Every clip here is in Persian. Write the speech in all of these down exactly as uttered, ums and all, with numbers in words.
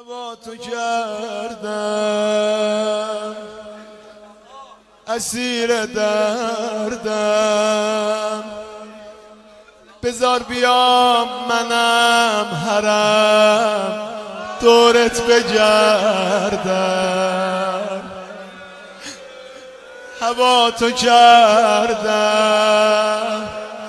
هوا تو کردم اسیر دردم، بذار بیام منم حرم دورت بگردم. هوا تو کردم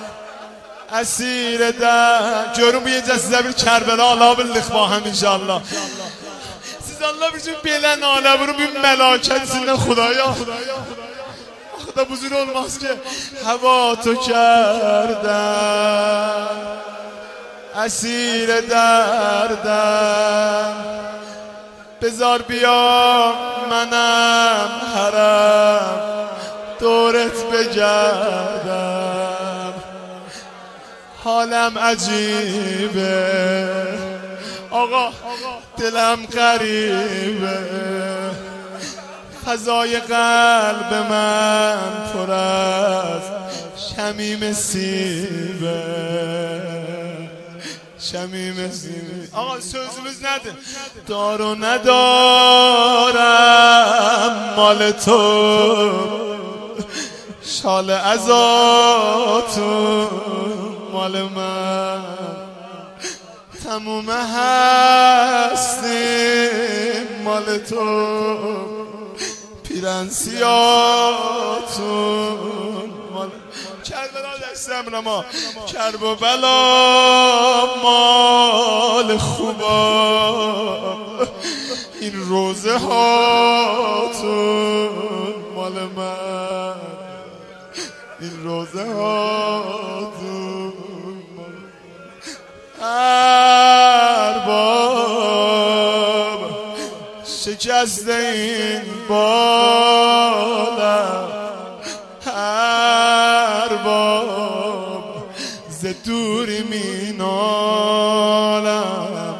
اسیر در جورم bir cəsizə bir Kərbəla ala bildik baxım inşallah. Siz Allah üçün belə nalə vurun bir məlakət sizinlə Xudaya. Axı da buzur olmaz ki. Hava to kerdem اسیر دردم، بذار بیام منم حرم دورت بگردم. حالم عجیبه آقا، دلم غریبه، فضای قلب من پر از شمیم سیبه. شمیم سیبه آقا sözümüz nedir؟ دار و ندارم مال تو، شال ازاتون مال من، تموم هستیم مال تو، پیرنسیاتون مال کربلا دستم ما، کرب و بلا مال خوبا، این روزه هاتون مال من، این روزه هاتون مال ارباب شکست این بالم، ارباب ز دوری مینالم،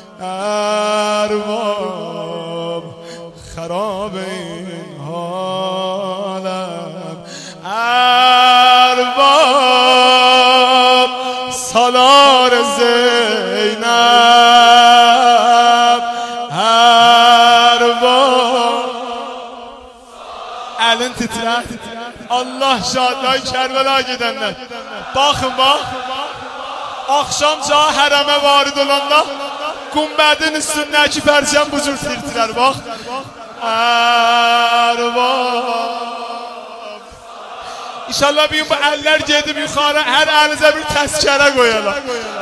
ارباب خراب این حالم، ارباب سالار زینب، ارباب elin titrer. Allah şadlığı Kerbela gidenler. Bakın bak. Akşamca hərəmə varid olanda Gumbədin üstündəki pərçəm bu cür tirtirər. Bak. Ərbab. İnşallah bir gün bu əllər gedib yuxarı hər əlinizə bir təzkərə qoyarlar.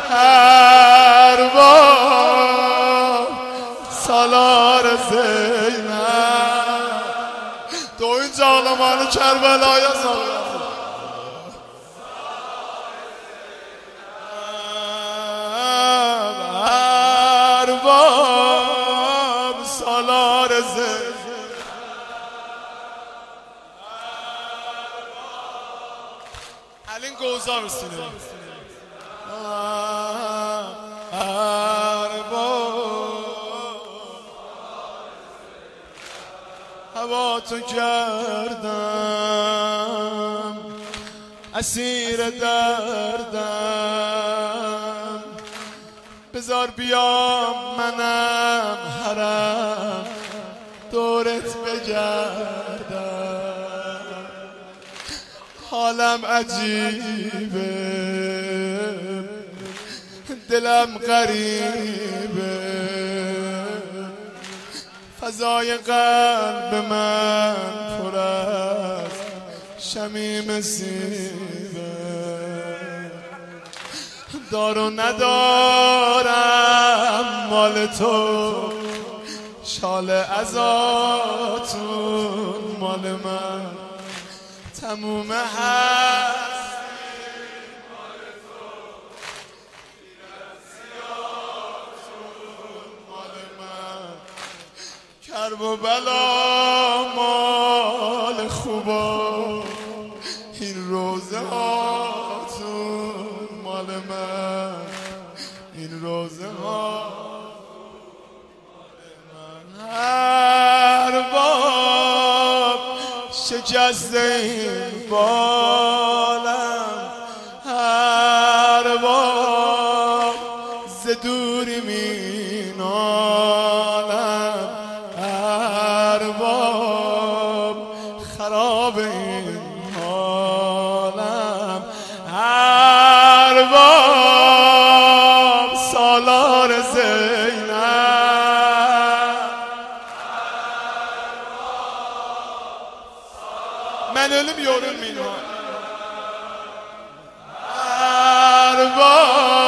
Ərbab salar Zeynəb. Doyunca ağlamanı Kərbəlaya salır. Ərbab salar Zeynəb. Əlin qovzaq üstünü. هوا تو کردم اسیر دردم، بذار بیام منم حرم دورت بگردم. حالم عجیبه، دلم غریبه، فضای قلب من پر از شمیم سیبه. دار و ندارم مال تو، شال ازاتون مال من، تموم هست مال تو، پیرنسیاتون مال من، کرب و بلا مال خوبا، این روزه هاتون مال من، این روزه هاتون مال من. ارباب شکست این بالم، ارباب ز دوری مینالم، ölüm yorulmayın ha. Erbab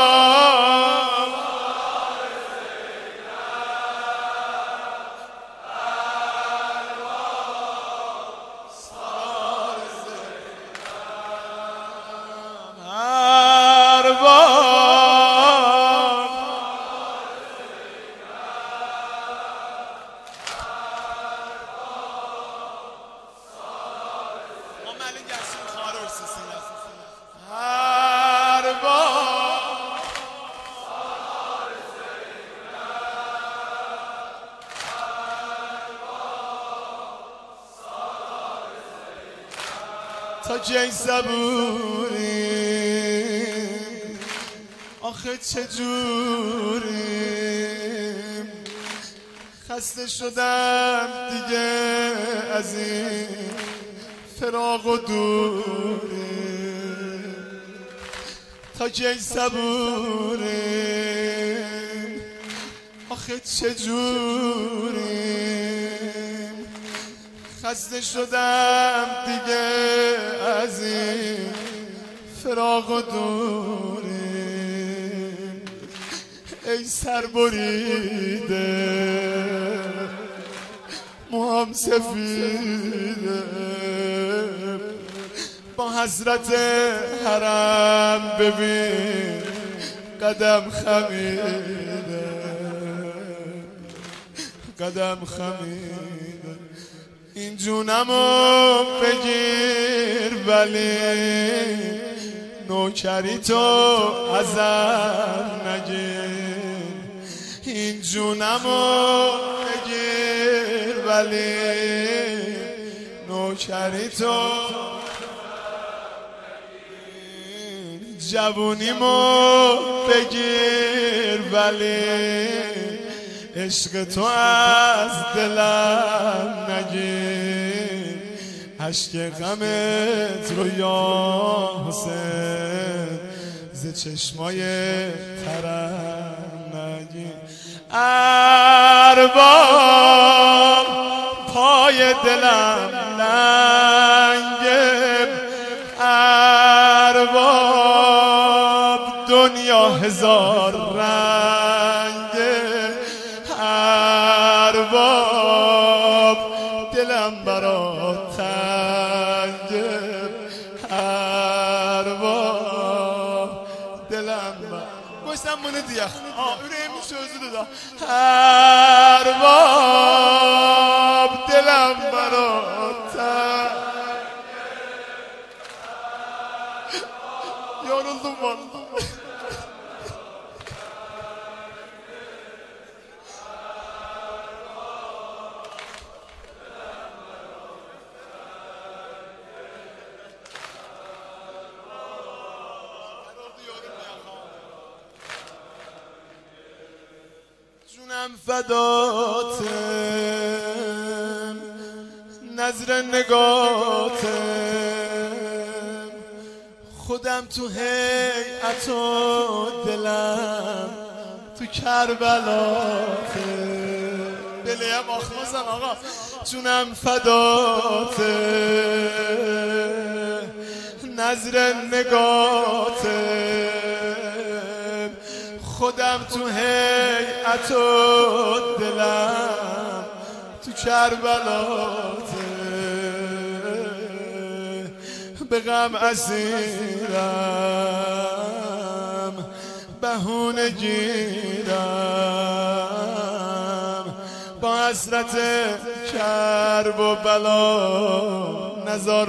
تا کی صبوریم آخه چجوریم خسته شدم دیگه از این فراق و دوریم تا کی صبوریم آخه چجوریم خسته شدم دیگه از این فراق و دوریم ای سر بریده موام سفیده با حضرت حرم ببین قدم خمیده قدم خمیده این جونمو بگیر ولی نوکری تو ازم نگیر این جونمو بگیر ولی نوکری تو جوونیمو بگیر ولی عشق تو از دلم نگیر عشق غمت رو یا حسین ز چشمای ترم نگیر ارباب پای دلم لنگه ارباب دنیا هزار رنگه ارباب دلم برات تنگه ارباب دلم برات گوشتم bunu diye yüreğimin sözüdür da ارباب دلم برات تنگه yoruldum vallahi جونم فداتم نظر نگاتم خودم تو هیئت و دلم تو کربلاتم بلیم آخمازن آقا جونم فداتم نظر نگاتم خودم تو هیئت و دلم تو کربلاتم به غم اسیرم بهونه گیرم با حسرت کرب و بلا نزار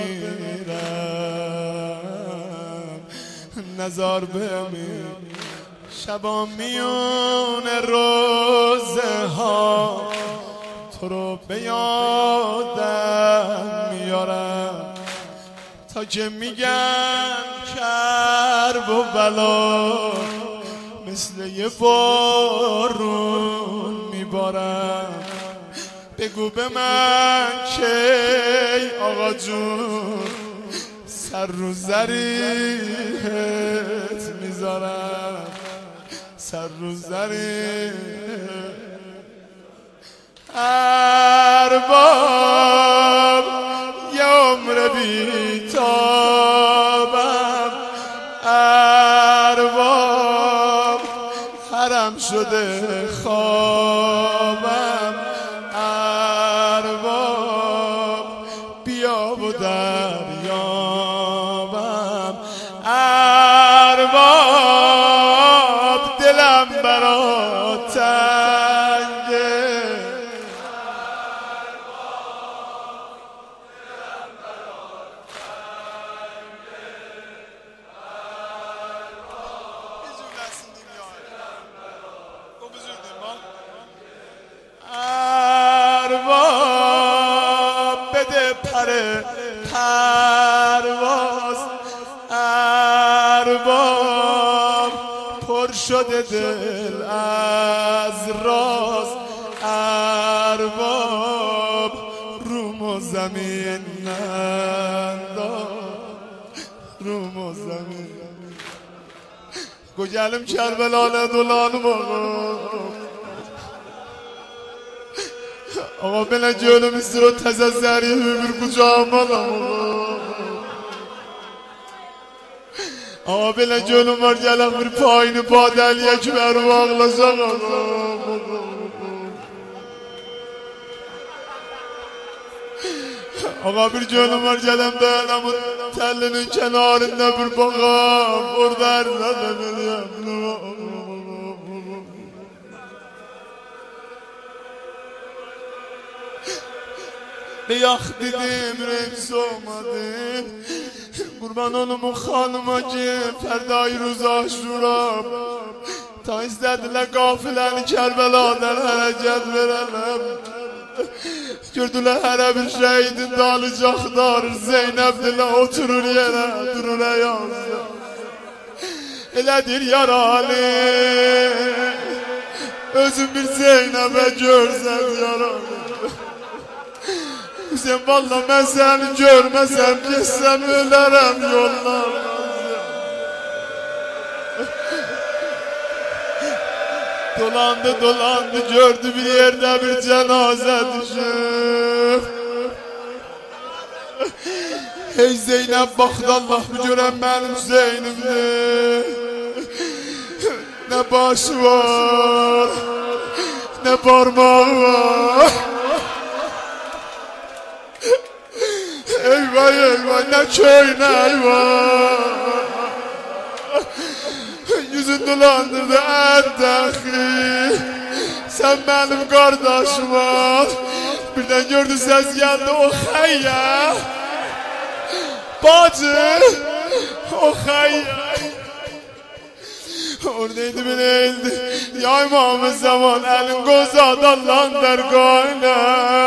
بمیرم نزار بمیرم شبا میون روزه ها تو رو به یادم میارم تا که میگم کرب و بلا مثل یه بارون میبارم بگو به من کی آقا جون سر رو زریحت میذارم سر رو زریحت ارباب یه عمر شده خوابم ارباب بیا و دریابم ارباب دلم برات تنگه ارباب بده پره پرواز ارباب پر شده دل از راز ارباب روم و زمین ننداز روم و زمین گوگلم کربلانه دولانم آقا آقا بله جولم استرو تزازری bir kucağım alam آقا بله جولم var gelak bir payını badeliye ki beri bağlayacak آقا bir جولم var gelem beğenemin tellinin kenarında bir bakam orada erzadan eliyem به یخ دیدیم رمز آمدیم قربان اونمون خانوما که فردای روز آشورا تا ایستدیله قافلeni Kerbeladan hərəkət verələm Gördülər hərə bir şəhidin dalacaqlar Zeynəb dilə oturur yerə durur əyazda Elədir yaralı Özün bir Zeynəbə görsən yaralı Sen valla ben seni görmesem geçsem ölerim yollardan Dolandı dolandı gördü bir yerde bir cenaze düşüp Hey Zeynep baktı Allah bir gören benim Zeynep'dir Ne başı var ne parmağı var Eyvah eyvah ne köy ne eyvah Yüzün dolandırdı erdəxi Sen benim kardeşim ol Birden gördü ses geldi o xeyya Bacı o xeyya Oradaydı bir eğildi Ya İmam-ı Zaman elin qozad Allah'ın dergahına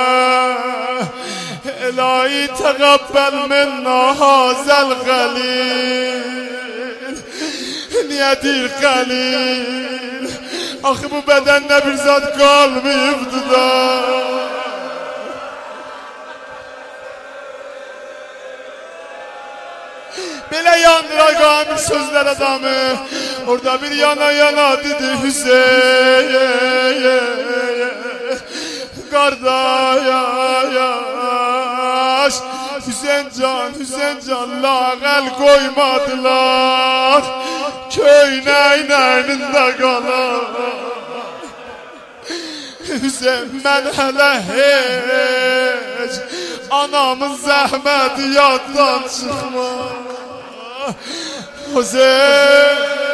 İlahi teqabbel minna hazel galil Niyedir galil Axı bu bədəndə bir zat qalmayıbdı da Belə yandıra qamil sözlər adamı Orada bir yana yana dedi Hüseyin Qardaş Hüseyin can, Hüseyin can lağəl qoymadılar Köynəynəyində qalar Hüseyin mən hələ heç Anamın zəhməti yaddan çıxma Hüseyin